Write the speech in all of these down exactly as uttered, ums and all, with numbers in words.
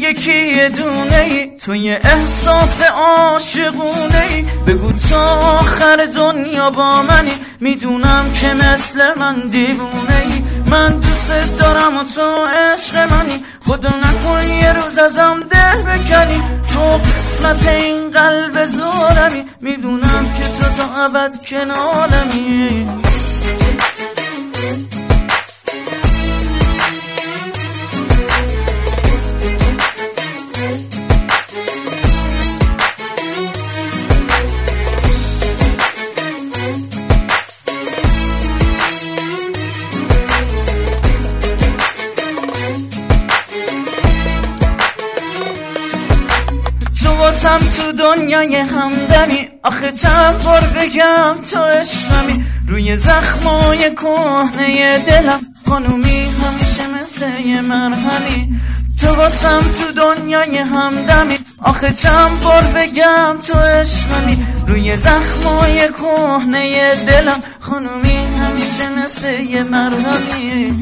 یکی یه دونه ای، تو یه احساس عاشقونه ای. بگو تا آخر دنیا با منی، میدونم که مثل من دیوونه ای. من دوست دارم و تو عشق منی، خدا نکن یه روز ازم دل بکنی. تو قسمت این قلب زارمی، میدونم که تو تا ابد کنارمی. واسم تو دنیای همدمی، آخه چند بار بگم تو عشقمی. روی زخمای کهنه دلم خانومی همیشه مثل یه مرهمی. تو واسم تو دنیای همدمی، آخه چند بار بگم تو عشقمی. روی زخمای کهنه دلم خانومی همیشه مثل یه مرهمی.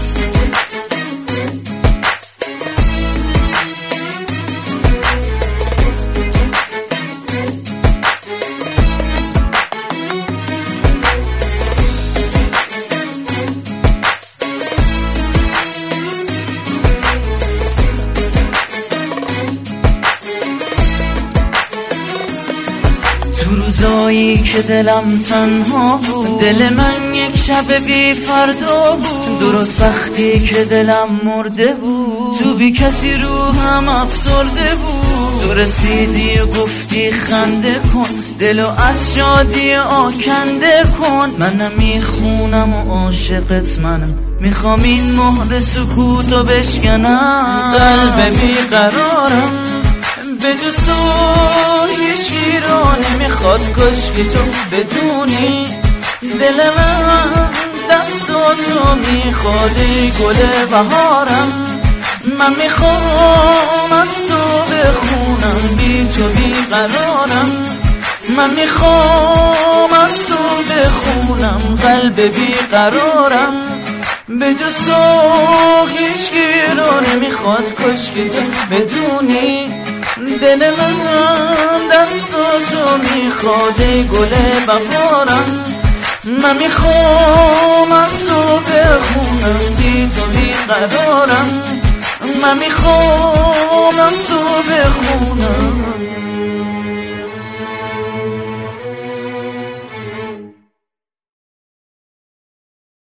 روزایی که دلم تنها بود، دل من یک شب بی فردا بود. درست وقتی که دلم مرده بود، تو بی کسی روحم افسرده بود. تو رسیدی و گفتی خنده کن، دلو از شادی آکنده کن. من نمیخونم و عاشقت منم، میخوام این مهر سکوتو بشکنم. قلب بیقرارم به جز تو هیچکی رو نمیخواد، کاشکی تو بدونی دل من دست تو میخواد. ای گل بهارم من میخوام از تو بخونم، بی تو بیقرارم من میخوام از تو بخونم. قلب بیقرارم به جز تو هیچکی رو نمیخواد، کاشکی تو بدونی دل من دست تو میخواد. ای گل بهارم من میخوام از تو بخونم، بی تو بیقرارم من میخوام از تو بخونم.